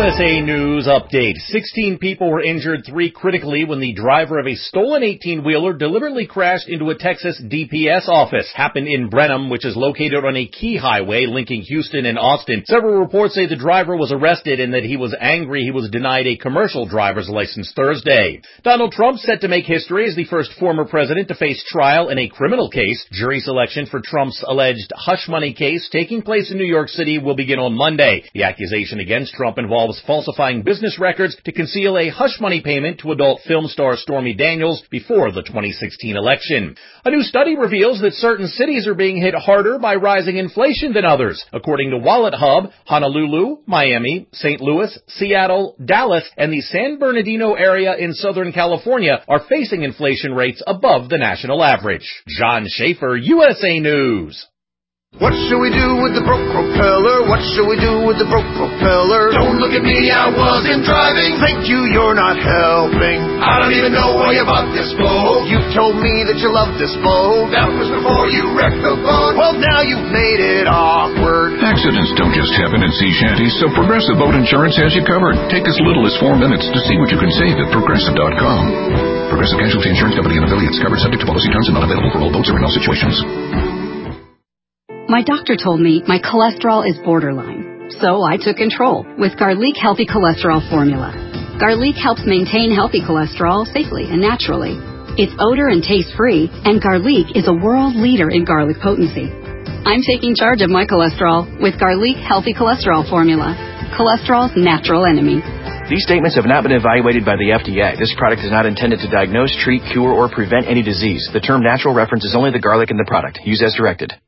USA News Update. 16 people were injured, 3 critically, when the driver of a stolen 18-wheeler deliberately crashed into a Texas DPS office. Happened in Brenham, which is located on a key highway linking Houston and Austin. Several reports say the driver was arrested and that he was angry he was denied a commercial driver's license Thursday. Donald Trump set to make history as the first former president to face trial in a criminal case. Jury selection for Trump's alleged hush money case taking place in New York City will begin on Monday. The accusation against Trump involves falsifying business records to conceal a hush money payment to adult film star Stormy Daniels before the 2016 election. A new study reveals that certain cities are being hit harder by rising inflation than others. According to Wallet Hub, Honolulu, Miami, St. Louis, Seattle, Dallas, and the San Bernardino area in Southern California are facing inflation rates above the national average. John Schaefer, USA News. What should we do with the broke propeller? What should we do with the broke propeller? Don't look at me, I wasn't driving. Thank you, you're not helping. I don't even know why you bought this boat. You told me that you loved this boat. That was before you wrecked the boat. Well, now you've made it awkward. Accidents don't just happen in sea shanties, so Progressive Boat Insurance has you covered. Take as little as 4 minutes to see what you can save at Progressive.com. Progressive Casualty Insurance Company and affiliates, covered subject to policy terms and not available for all boats or in all situations. My doctor told me my cholesterol is borderline, so I took control with Garlic Healthy Cholesterol Formula. Garlic helps maintain healthy cholesterol safely and naturally. It's odor and taste-free, and Garlic is a world leader in garlic potency. I'm taking charge of my cholesterol with Garlic Healthy Cholesterol Formula, cholesterol's natural enemy. These statements have not been evaluated by the FDA. This product is not intended to diagnose, treat, cure, or prevent any disease. The term natural references only the garlic in the product. Use as directed.